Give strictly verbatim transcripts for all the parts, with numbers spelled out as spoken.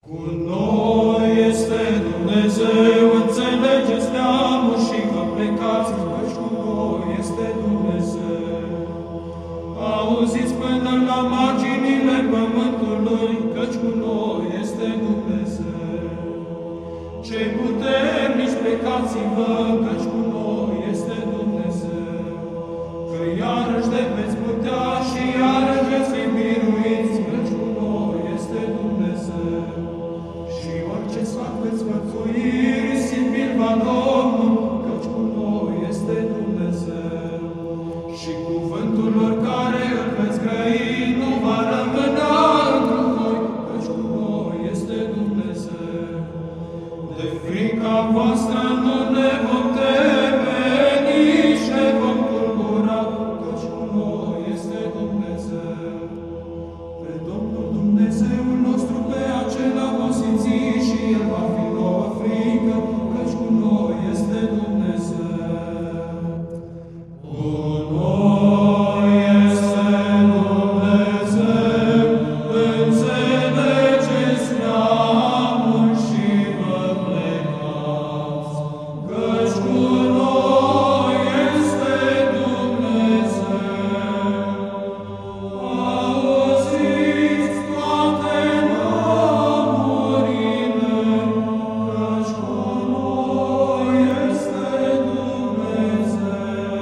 Cu noi este Dumnezeu, înțelegeți neamul și vă plecați, căci cu noi este Dumnezeu. Auziți până la marginile pământului, căci cu noi este Dumnezeu. Cei puternici, plecați-vă, căci cu noi este Dumnezeu. Că iarăși de veți putea și iarăși veți fi biruiți, căci cu noi este Dumnezeu. Și orice sfat veți mărtui, risipi-l va Domnul, căci cu noi este Dumnezeu. Și cuvântul lor care îl veți grăi nu va rămâna într voi, căci cu noi este Dumnezeu. De frica voastră nu ne vom teme, nici ne vom tulbura, căci cu noi este Dumnezeu. Pe Domnul Dumnezeul nostru, pe acela vom simți și El va fi nouă frică, căci cu noi este Dumnezeu. Cu noi este Dumnezeu, înțelegeți neamul și vă plecați, căci cu noi este Dumnezeu. Auziți toate neamurile, căci cu noi este Dumnezeu.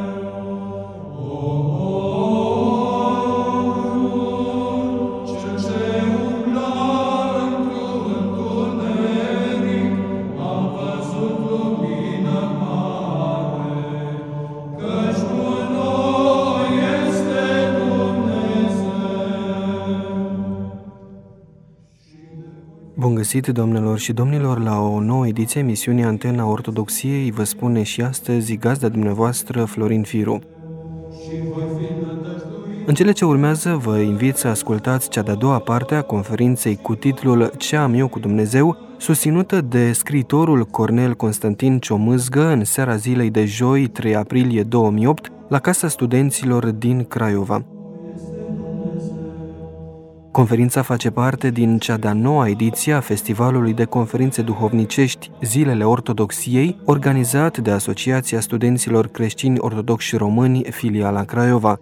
Omul cel ce umbla într-un întuneric a văzut lumină mare, căci cu noi este Dumnezeu. Bun găsit, doamnelor și domnilor, la o nouă ediție emisiunii Antena Ortodoxiei. Vă spune și astăzi gazda dumneavoastră Florin Firu. În cele ce urmează, vă invit să ascultați cea de-a doua parte a conferinței cu titlul Ce am eu cu Dumnezeu, susținută de scriitorul Cornel Constantin Ciomâzgă în seara zilei de joi, trei aprilie două mii opt, la Casa Studenților din Craiova. Conferința face parte din cea de-a noua ediție a Festivalului de Conferințe Duhovnicești Zilele Ortodoxiei, organizat de Asociația Studenților Creștini Ortodoxi Români, filiala Craiova.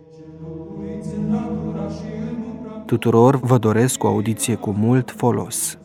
Tuturor vă doresc o audiție cu mult folos.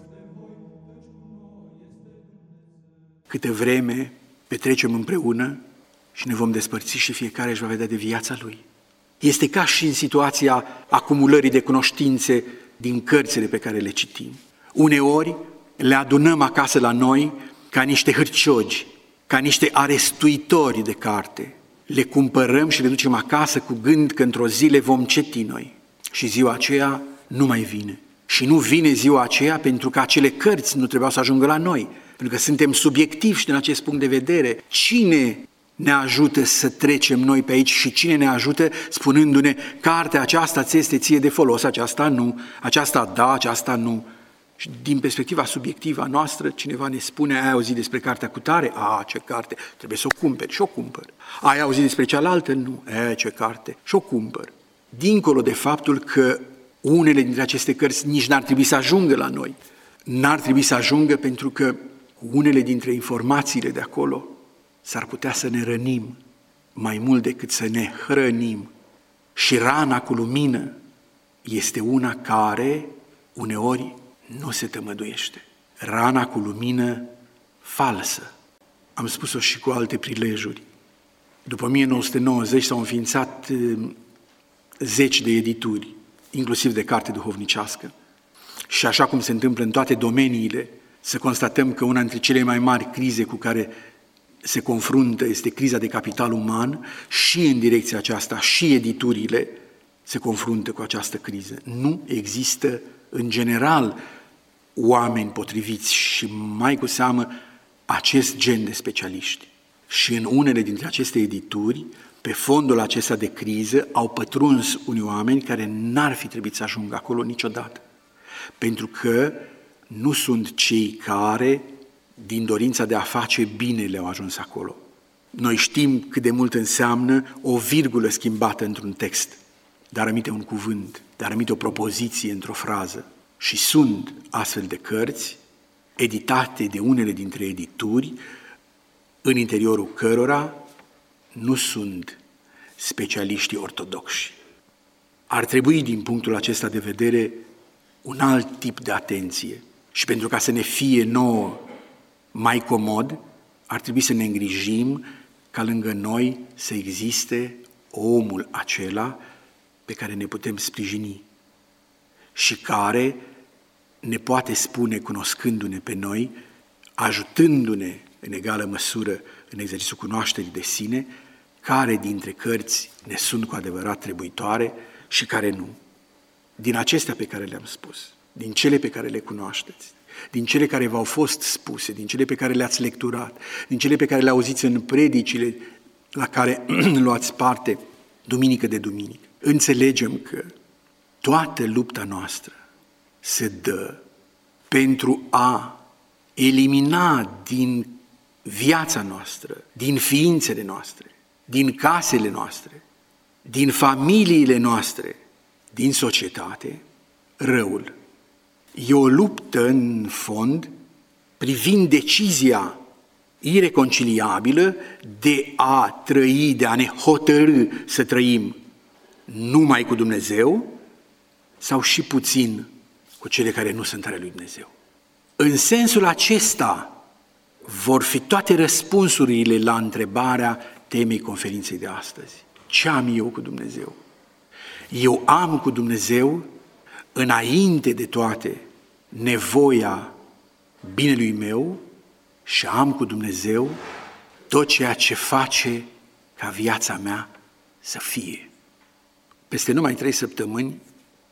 Câte vreme petrecem împreună și ne vom despărți și fiecare își va vedea de viața lui. Este ca și în situația acumulării de cunoștințe din cărțile pe care le citim. Uneori le adunăm acasă la noi ca niște hârciogi, ca niște arestuitori de carte. Le cumpărăm și le ducem acasă cu gând că într-o zi le vom citi noi. Și ziua aceea nu mai vine. Și nu vine ziua aceea pentru că acele cărți nu trebuiau să ajungă la noi. Pentru că suntem subiectivi și din acest punct de vedere. Cine ne ajută să trecem noi pe aici și cine ne ajută spunându-ne cartea aceasta ți este ție de folos, aceasta nu, aceasta da, aceasta nu. Și din perspectiva subiectivă a noastră, cineva ne spune, ai auzit despre cartea cutare? A, ce carte, trebuie să o cumperi și o cumpăr. Ai auzit despre cealaltă? Nu, e, ce carte, și o cumpăr. Dincolo de faptul că unele dintre aceste cărți nici n-ar trebui să ajungă la noi. N-ar trebui să ajungă pentru că unele dintre informațiile de acolo s-ar putea să ne rănim mai mult decât să ne hrănim. Și rana cu lumină este una care uneori nu se tămăduiește. Rana cu lumină falsă. Am spus-o și cu alte prilejuri. După o mie nouă sute nouăzeci s-au înființat zeci de edituri, inclusiv de carte duhovnicească. Și așa cum se întâmplă în toate domeniile, să constatăm că una dintre cele mai mari crize cu care se confruntă este criza de capital uman și în direcția aceasta și editurile se confruntă cu această criză. Nu există în general oameni potriviți și mai cu seamă acest gen de specialiști. Și în unele dintre aceste edituri, pe fondul acesta de criză, au pătruns unii oameni care n-ar fi trebuit să ajungă acolo niciodată. Pentru că nu sunt cei care, din dorința de a face bine, le-au ajuns acolo. Noi știm cât de mult înseamnă o virgulă schimbată într-un text, dar aminte un cuvânt, dar aminte o propoziție într-o frază. Și sunt astfel de cărți editate de unele dintre edituri, în interiorul cărora nu sunt specialiștii ortodoxi. Ar trebui, din punctul acesta de vedere, un alt tip de atenție. Și pentru ca să ne fie nouă mai comod, ar trebui să ne îngrijim ca lângă noi să existe omul acela pe care ne putem sprijini și care ne poate spune, cunoscându-ne pe noi, ajutându-ne în egală măsură în exercițiul cunoașterii de sine, care dintre cărți ne sunt cu adevărat trebuitoare și care nu. Din acestea pe care le-am spus, din cele pe care le cunoașteți, din cele care v-au fost spuse, din cele pe care le-ați lecturat, din cele pe care le auziți în predicile la care luați parte duminică de duminică, înțelegem că toată lupta noastră se dă pentru a elimina din viața noastră, din ființele noastre, din casele noastre, din familiile noastre, din societate, răul. E o luptă, în fond, privind decizia ireconciliabilă de a trăi, de a ne hotărî să trăim numai cu Dumnezeu sau și puțin cu cele care nu sunt ale lui Dumnezeu. În sensul acesta vor fi toate răspunsurile la întrebarea temei conferinței de astăzi. Ce am eu cu Dumnezeu? Eu am cu Dumnezeu, înainte de toate, nevoia binelui meu și am cu Dumnezeu tot ceea ce face ca viața mea să fie. Peste numai trei săptămâni,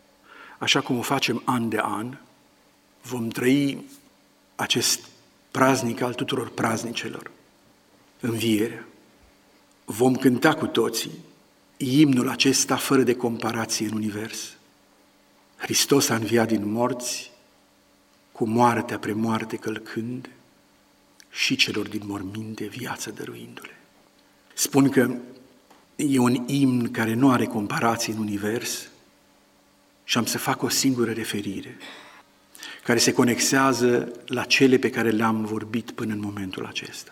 așa cum o facem an de an, vom trăi acest praznic al tuturor praznicelor, învierea. Vom cânta cu toții imnul acesta fără de comparație în univers. Hristos a înviat din morți, cu moartea premoarte călcând și celor din morminte viață dăruindu-le. Spun că e un imn care nu are comparație în univers și am să fac o singură referire, care se conexează la cele pe care le-am vorbit până în momentul acesta.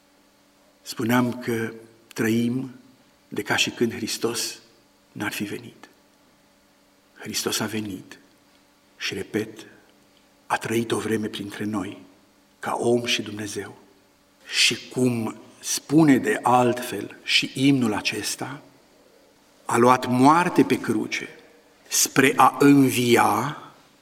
Spuneam că trăim de ca și când Hristos n-ar fi venit. Hristos a venit și, repet, a trăit o vreme printre noi, ca om și Dumnezeu. Și cum spune de altfel și imnul acesta, a luat moarte pe cruce spre a învia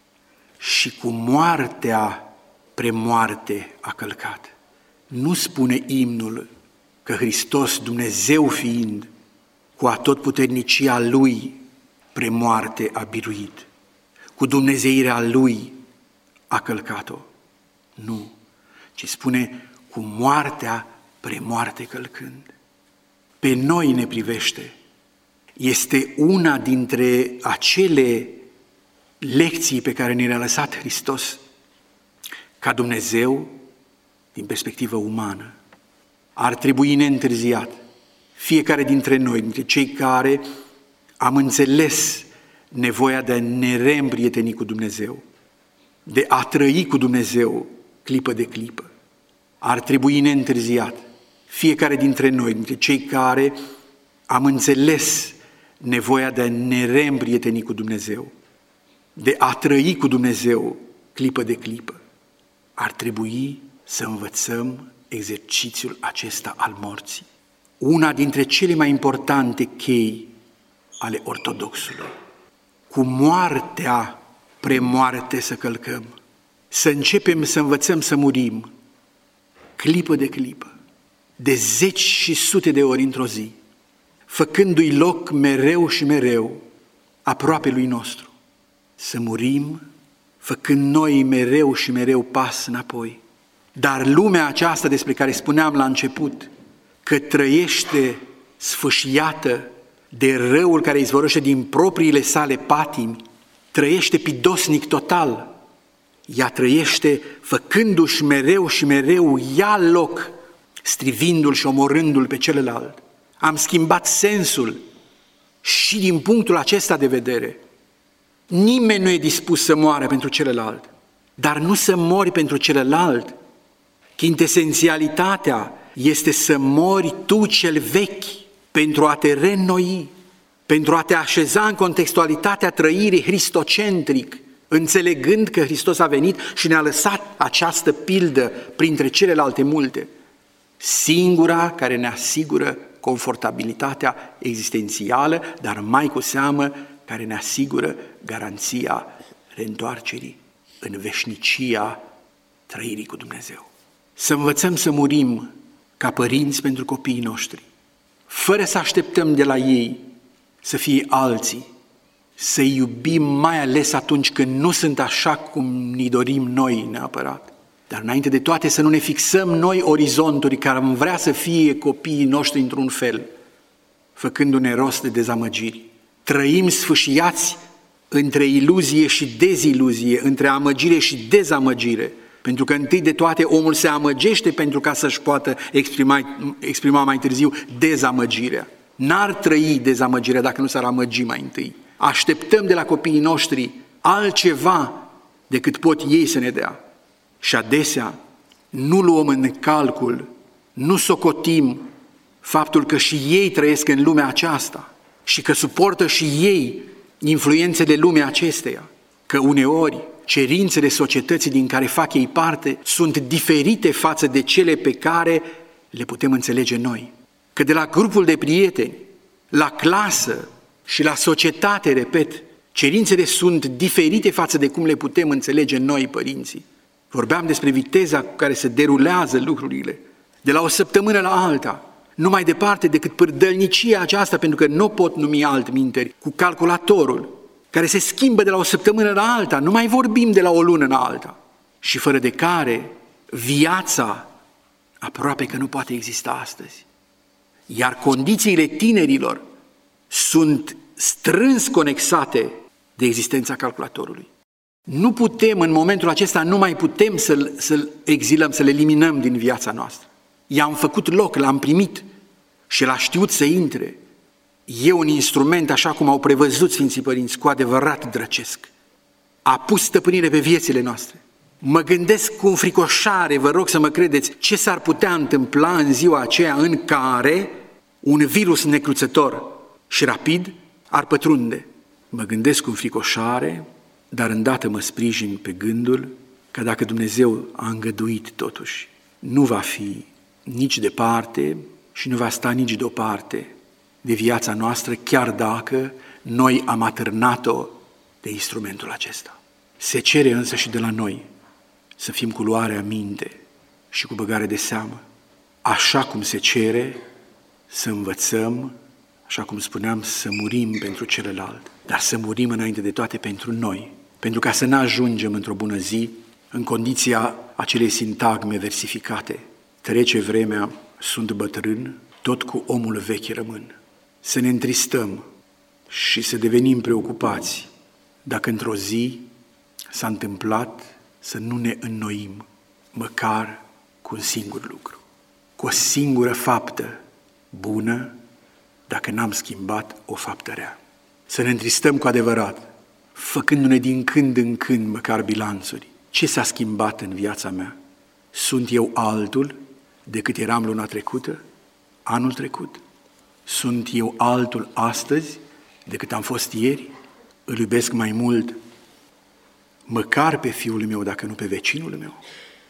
și cu moartea premoarte a călcat. Nu spune imnul că Hristos, Dumnezeu fiind, cu atotputernicia Lui premoarte a biruit, cu dumnezeirea Lui a călcat-o. Nu, ci spune cu moartea premoarte călcând. Pe noi ne privește. Este una dintre acele lecții pe care ne le-a lăsat Hristos ca Dumnezeu, din perspectivă umană. Ar trebui neîntârziat fiecare dintre noi, dintre cei care am înțeles nevoia de a ne reîmprieteni cu Dumnezeu, de a trăi cu Dumnezeu clipă de clipă. Ar trebui neîntârziat fiecare dintre noi, dintre cei care am înțeles nevoia de a ne reîmprieteni cu Dumnezeu, de a trăi cu Dumnezeu clipă de clipă. Ar trebui să învățăm exercițiul acesta al morții. Una dintre cele mai importante chei ale ortodoxului. Cu moartea premoarte să călcăm, să începem să învățăm să murim, clipă de clipă, de zeci și sute de ori într-o zi, făcându-i loc mereu și mereu aproape lui nostru. Să murim, făcând noi mereu și mereu pas înapoi. Dar lumea aceasta despre care spuneam la început, că trăiește sfâșiată de răul care izvorăște din propriile sale patimi, trăiește pidosnic total. Ea trăiește făcându-și mereu și mereu ia loc, strivindu-l și omorându-l pe celălalt. Am schimbat sensul și din punctul acesta de vedere. Nimeni nu e dispus să moară pentru celălalt, dar nu să mori pentru celălalt. Chintesențialitatea este să mori tu cel vechi pentru a te reînnoi, pentru a te așeza în contextualitatea trăirii hristocentric, înțelegând că Hristos a venit și ne-a lăsat această pildă printre celelalte multe, singura care ne asigură confortabilitatea existențială, dar mai cu seamă care ne asigură garanția reîntoarcerii în veșnicia trăirii cu Dumnezeu. Să învățăm să murim ca părinți pentru copiii noștri, fără să așteptăm de la ei să fie alții, să-i iubim mai ales atunci când nu sunt așa cum ni dorim noi neapărat. Dar înainte de toate să nu ne fixăm noi orizonturi care am vrea să fie copiii noștri într-un fel, făcându-ne rost de dezamăgiri. Trăim sfâșiați între iluzie și deziluzie, între amăgire și dezamăgire, pentru că întâi de toate omul se amăgește pentru ca să-și poată exprima, exprima mai târziu dezamăgirea. N-ar trăi dezamăgirea dacă nu s-ar amăgi mai întâi. Așteptăm de la copiii noștri altceva decât pot ei să ne dea. Și adesea nu luăm în calcul, nu socotim faptul că și ei trăiesc în lumea aceasta și că suportă și ei influențele lumii acesteia, că uneori cerințele societății din care fac ei parte sunt diferite față de cele pe care le putem înțelege noi. Că de la grupul de prieteni, la clasă și la societate, repet, cerințele sunt diferite față de cum le putem înțelege noi, părinții. Vorbeam despre viteza cu care se derulează lucrurile, de la o săptămână la alta, nu mai departe decât pârdălnicia aceasta, pentru că nu pot numi altminteri, cu calculatorul, care se schimbă de la o săptămână la alta, nu mai vorbim de la o lună la alta, și fără de care viața aproape că nu poate exista astăzi. Iar condițiile tinerilor sunt strâns conexate de existența calculatorului. Nu putem, în momentul acesta, nu mai putem să-l, să-l exilăm, să-l eliminăm din viața noastră. I-am făcut loc, l-am primit și l-a știut să intre. E un instrument, așa cum au prevăzut Sfinții Părinți, cu adevărat drăcesc. A pus stăpânire pe viețile noastre. Mă gândesc cu înfricoșare, vă rog să mă credeți, ce s-ar putea întâmpla în ziua aceea în care un virus necruțător și rapid ar pătrunde. Mă gândesc cu înfricoșare, dar îndată mă sprijin pe gândul că dacă Dumnezeu a îngăduit totuși, nu va fi nici departe și nu va sta nici deoparte de viața noastră, chiar dacă noi am atârnat-o de instrumentul acesta. Se cere însă și de la noi să fim cu luarea minte și cu băgare de seamă, așa cum se cere să învățăm, așa cum spuneam, să murim pentru celălalt, dar să murim înainte de toate pentru noi, pentru ca să ne ajungem într-o bună zi în condiția acelei sintagme versificate. Trece vremea, sunt bătrân, tot cu omul vechi rămân. Să ne întristăm și să devenim preocupați dacă într-o zi s-a întâmplat să nu ne înnoim, măcar cu un singur lucru, cu o singură faptă bună, dacă n-am schimbat o faptă rea. Să ne întristăm cu adevărat, făcându-ne din când în când măcar bilanțuri. Ce s-a schimbat în viața mea? Sunt eu altul decât eram luna trecută, anul trecut? Sunt eu altul astăzi decât am fost ieri? Îl iubesc mai mult măcar pe fiul meu, dacă nu pe vecinul meu?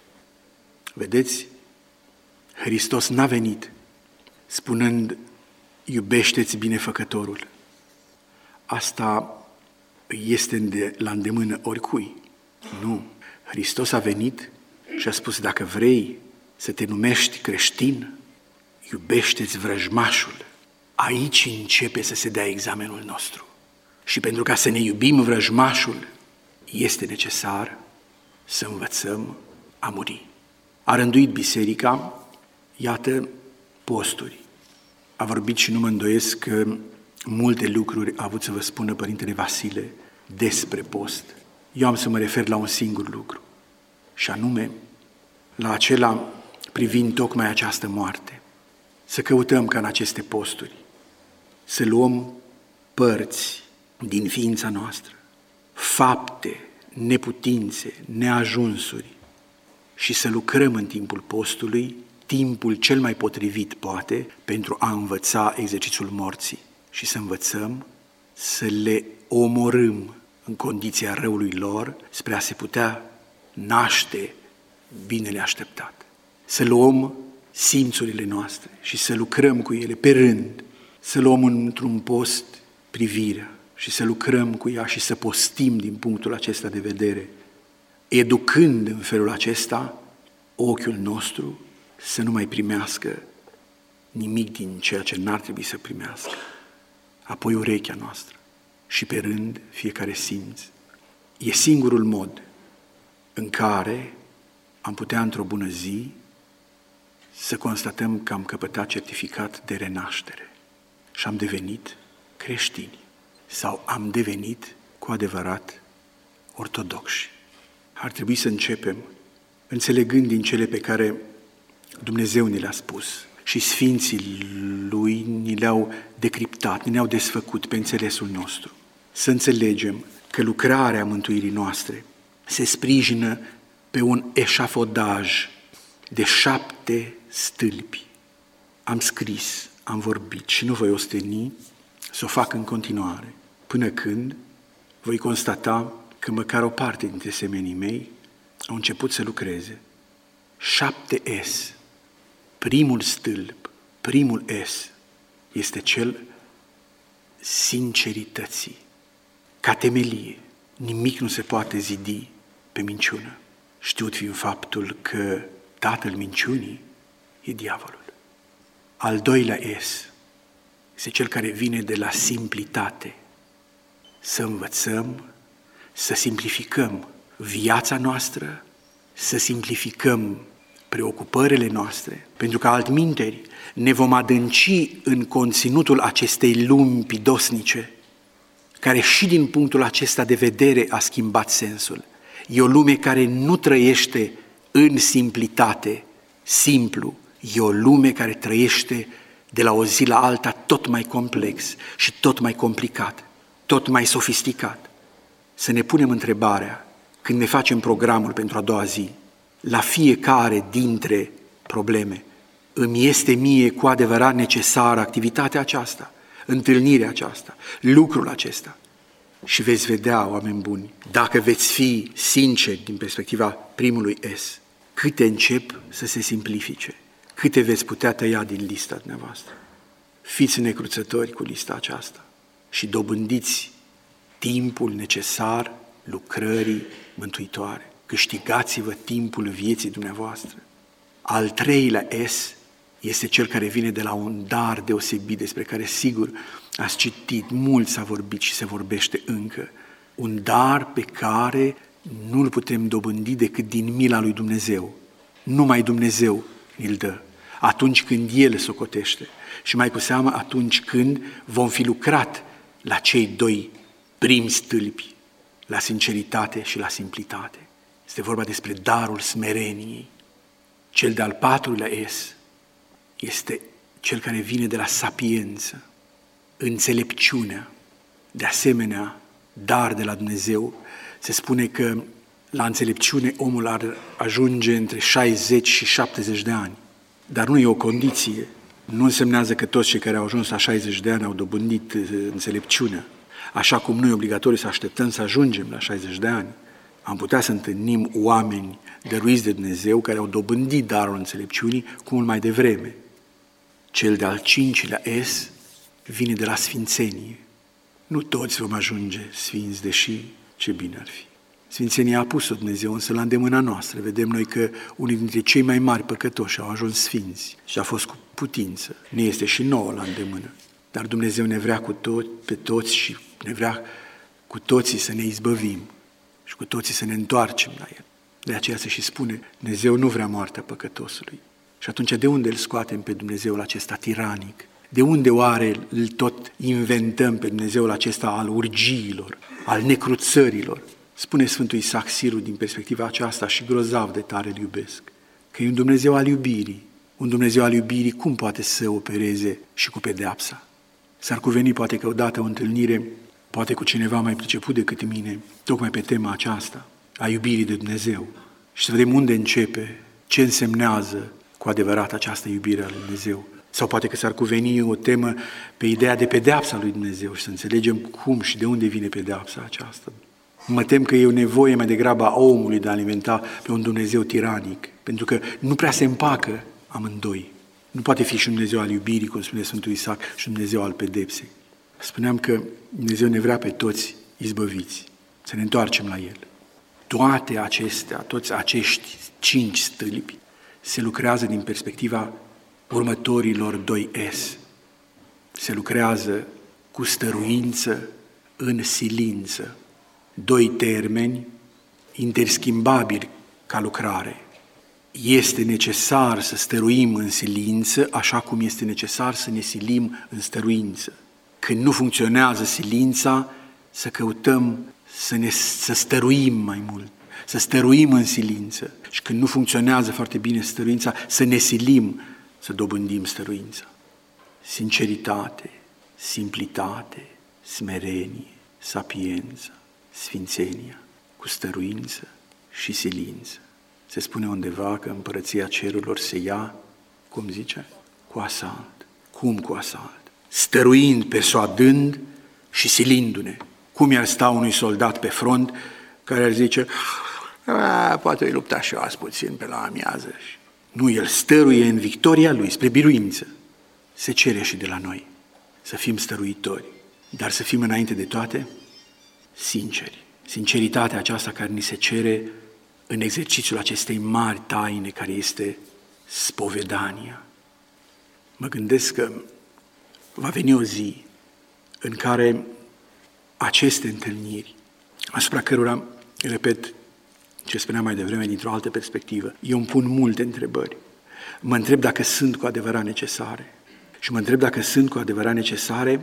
Vedeți? Hristos n-a venit spunând iubește-ți binefăcătorul. Asta este la îndemână oricui. Nu. Hristos a venit și a spus, dacă vrei să te numești creștin, iubește-ți vrăjmașul. Aici începe să se dea examenul nostru. Și pentru ca să ne iubim vrăjmașul, este necesar să învățăm a muri. A rânduit biserica, iată, posturi. A vorbit și nu mă îndoiesc că multe lucruri a avut să vă spună Părintele Vasile despre post. Eu am să mă refer la un singur lucru, și anume la acela privind tocmai această moarte. Să căutăm ca în aceste posturi să luăm părți din ființa noastră, fapte, neputințe, neajunsuri și să lucrăm în timpul postului, timpul cel mai potrivit, poate, pentru a învăța exercițiul morții și să învățăm să le omorâm în condiția răului lor spre a se putea naște binele așteptat. Să luăm simțurile noastre și să lucrăm cu ele pe rând, să luăm într-un post privirea și să lucrăm cu ea și să postim din punctul acesta de vedere, educând în felul acesta ochiul nostru să nu mai primească nimic din ceea ce n-ar trebui să primească, apoi urechea noastră și pe rând fiecare simț. E singurul mod în care am putea într-o bună zi să constatăm că am căpătat certificat de renaștere și am devenit creștini sau am devenit cu adevărat ortodoxi. Ar trebui să începem înțelegând din cele pe care Dumnezeu ni le-a spus și Sfinții Lui ni le-au decriptat, ni le-au desfăcut pe înțelesul nostru. Să înțelegem că lucrarea mântuirii noastre se sprijină pe un eșafodaj de șapte stâlpi. Am scris, am vorbit și nu voi osteni să o fac în continuare, până când voi constata că măcar o parte dintre semenii mei au început să lucreze. Șapte S. Primul stâlp, primul S, este cel sincerității. Ca temelie, nimic nu se poate zidi pe minciună, știut fiind faptul că tatăl minciunii e diavolul. Al doilea S este cel care vine de la simplitate. Să învățăm, să simplificăm viața noastră, să simplificăm preocupările noastre, pentru că altminteri ne vom adânci în conținutul acestei lumi pidosnice, care și din punctul acesta de vedere a schimbat sensul. E o lume care nu trăiește în simplitate, simplu, e o lume care trăiește de la o zi la alta tot mai complex și tot mai complicat, tot mai sofisticat. Să ne punem întrebarea, când ne facem programul pentru a doua zi, la fiecare dintre probleme, îmi este mie cu adevărat necesară activitatea aceasta, întâlnirea aceasta, lucrul acesta. Și veți vedea, oameni buni, dacă veți fi sinceri din perspectiva primului S, câte încep să se simplifice, câte veți putea tăia din lista dumneavoastră. Fiți necruțători cu lista aceasta și dobândiți timpul necesar lucrării mântuitoare. Câștigați-vă timpul vieții dumneavoastră. Al treilea S este cel care vine de la un dar deosebit despre care sigur ați citit, mult s-a vorbit și se vorbește încă. Un dar pe care nu-l putem dobândi decât din mila lui Dumnezeu. Numai Dumnezeu îl dă. Atunci când El socotește și mai cu seamă atunci când vom fi lucrat la cei doi primi stâlpi, la sinceritate și la simplitate. Este vorba despre darul smereniei. Cel de-al patrulea S este cel care vine de la sapiență, înțelepciunea. De asemenea, dar de la Dumnezeu, se spune că la înțelepciune omul ar ajunge între șaizeci și șaptezeci de ani. Dar nu e o condiție. Nu însemnează că toți cei care au ajuns la șaizeci de ani au dobândit înțelepciunea. Așa cum nu e obligatoriu să așteptăm să ajungem la șaizeci de ani. Am putea să întâlnim oameni dăruiți de Dumnezeu care au dobândit darul înțelepciunii cu mult mai devreme. Cel de-al cincilea S vine de la sfințenie. Nu toți vom ajunge sfinți, deși ce bine ar fi. Sfințenia a pus-o Dumnezeu însă la îndemâna noastră. Vedem noi că unii dintre cei mai mari păcătoși au ajuns sfinți și a fost cu putință. Ne este și nouă la îndemână. Dar Dumnezeu ne vrea cu toți, pe toți și ne vrea cu toții să ne izbăvim și cu toții să ne întoarcem la El. De aceea se și spune, Dumnezeu nu vrea moartea păcătosului. Și atunci de unde îl scoatem pe Dumnezeul acesta tiranic? De unde oare îl tot inventăm pe Dumnezeul acesta al urgiilor, al necruțărilor? Spune Sfântul Isaac Sirul din perspectiva aceasta și grozav de tare îl iubesc, că e un Dumnezeu al iubirii. Un Dumnezeu al iubirii cum poate să opereze și cu pedeapsa? S-ar cuveni poate că odată o întâlnire poate cu cineva mai priceput decât mine, tocmai pe tema aceasta, a iubirii de Dumnezeu. Și să vedem unde începe, ce însemnează cu adevărat această iubire a lui Dumnezeu. Sau poate că s-ar cuveni o temă pe ideea de pedeapsa lui Dumnezeu și să înțelegem cum și de unde vine pedeapsa aceasta. Mă tem că e o nevoie mai degrabă a omului de a alimenta pe un Dumnezeu tiranic, pentru că nu prea se împacă amândoi. Nu poate fi și un Dumnezeu al iubirii, cum spune Sfântul Isaac, și un Dumnezeu al pedepsei. Spuneam că Dumnezeu ne vrea pe toți izbăviți, să ne întoarcem la El. Toate acestea, toți acești cinci stâlpi, se lucrează din perspectiva următorilor doi S. Se lucrează cu stăruință în silință. Doi termeni interschimbabili ca lucrare. Este necesar să stăruim în silință, așa cum este necesar să ne silim în stăruință. Când nu funcționează silința, să căutăm să, ne, să stăruim mai mult, să stăruim în silință. Și când nu funcționează foarte bine stăruința, să ne silim să dobândim stăruința. Sinceritate, simplitate, smerenie, sapiență, sfințenia, cu stăruință și silință. Se spune undeva că împărăția cerurilor se ia, cum zice, cu asalt. Cum cu asalt? Stăruind, persuadând și silindu-ne. Cum i-ar sta unui soldat pe front care ar zice, poate îi lupta și eu azi puțin pe la amiază. Nu, el stăruie în victoria lui, spre biruință. Se cere și de la noi să fim stăruitori, dar să fim înainte de toate sinceri. Sinceritatea aceasta care ni se cere în exercițiul acestei mari taine care este spovedania. Mă gândesc că va veni o zi în care aceste întâlniri, asupra cărora, repet ce spuneam mai devreme dintr-o altă perspectivă, eu îmi pun multe întrebări. Mă întreb dacă sunt cu adevărat necesare. Și mă întreb dacă sunt cu adevărat necesare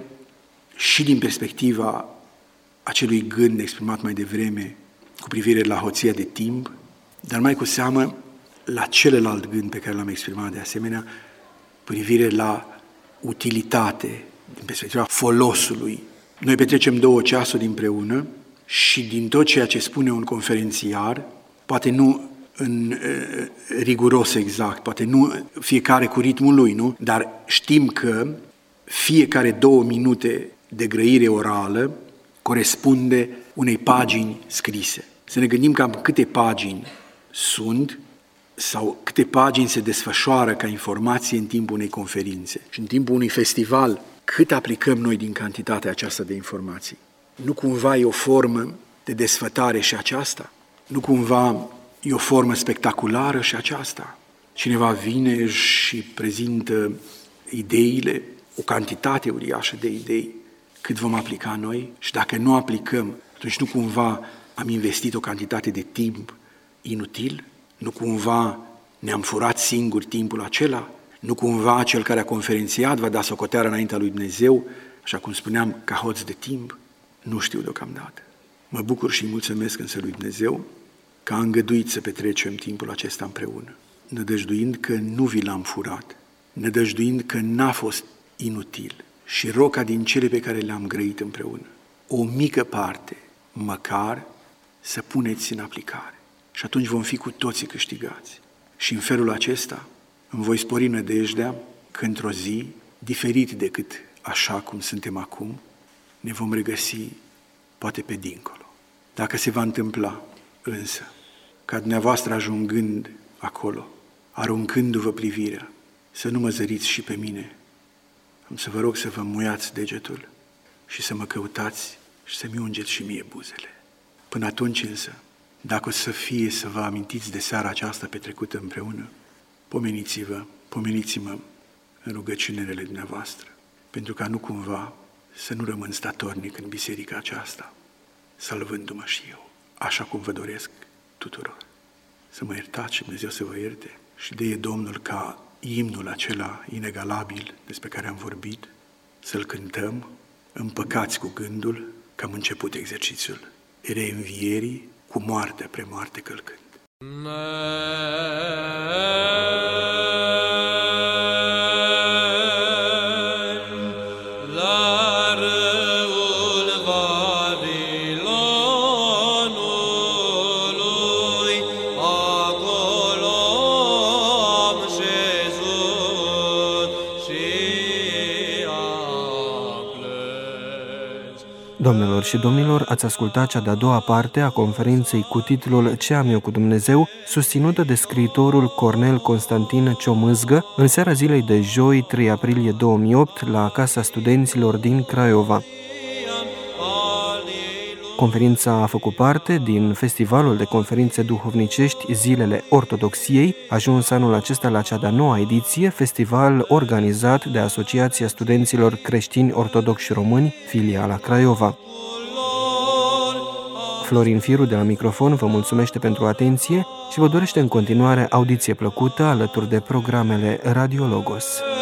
și din perspectiva acelui gând exprimat mai devreme cu privire la hoția de timp, dar mai cu seamă la celălalt gând pe care l-am exprimat de asemenea, privire la utilitate, din perspectiva folosului. Noi petrecem două ceasuri împreună și din tot ceea ce spune un conferențiar, poate nu în uh, riguros exact, poate nu fiecare cu ritmul lui, nu? Dar știm că fiecare două minute de grăire orală corespunde unei pagini scrise. Să ne gândim cam câte pagini sunt sau câte pagini se desfășoară ca informație în timpul unei conferințe și în timpul unui festival, cât aplicăm noi din cantitatea aceasta de informații. Nu cumva e o formă de desfătare și aceasta? Nu cumva e o formă spectaculară și aceasta? Cineva vine și prezintă ideile, o cantitate uriașă de idei, cât vom aplica noi? Și dacă nu aplicăm, atunci nu cumva am investit o cantitate de timp inutil? Nu cumva ne-am furat singur timpul acela? Nu cumva cel care a conferențiat va da socoteală înaintea lui Dumnezeu, așa cum spuneam, ca hoț de timp? Nu știu deocamdată. Mă bucur și îi mulțumesc însă lui Dumnezeu că a îngăduit să petrecem timpul acesta împreună, nădăjduind că nu vi l-am furat, nădăjduind că n-a fost inutil și rog ca din cele pe care le-am grăit împreună, o mică parte, măcar, să puneți în aplicare. Și atunci vom fi cu toții câștigați. Și în felul acesta îmi voi spori nădejdea că într-o zi, diferit decât așa cum suntem acum, ne vom regăsi poate pe dincolo. Dacă se va întâmpla însă ca dumneavoastră ajungând acolo, aruncându-vă privirea, să nu mă zăriți și pe mine, am să vă rog să vă muiați degetul și să mă căutați și să-mi ungeți și mie buzele. Până atunci însă, dacă o să fie să vă amintiți de seara aceasta petrecută împreună, pomeniți-vă, pomeniți-mă în rugăciunile dumneavoastră, pentru ca nu cumva să nu rămân statornic în biserica aceasta, salvându-mă și eu, așa cum vă doresc tuturor. Să mă iertați și Dumnezeu să vă ierte și de Domnul ca imnul acela inegalabil despre care am vorbit, să-l cântăm, împăcați cu gândul că am început exercițiul reînvierii cu moartea premoarte călcând. La răul va Doamnelor și domnilor, ați ascultat cea de-a doua parte a conferinței cu titlul Ce am eu cu Dumnezeu, susținută de scriitorul Cornel Constantin Ciomâzgă, în seara zilei de joi, trei aprilie două mii opt, la Casa Studenților din Craiova. Conferința a făcut parte din Festivalul de Conferințe Duhovnicești Zilele Ortodoxiei, ajuns anul acesta la cea de-a noua ediție, festival organizat de Asociația Studenților Creștini Ortodoxi Români, filiala Craiova. Florin Firu de la microfon vă mulțumește pentru atenție și vă dorește în continuare audiție plăcută alături de programele Radio Logos.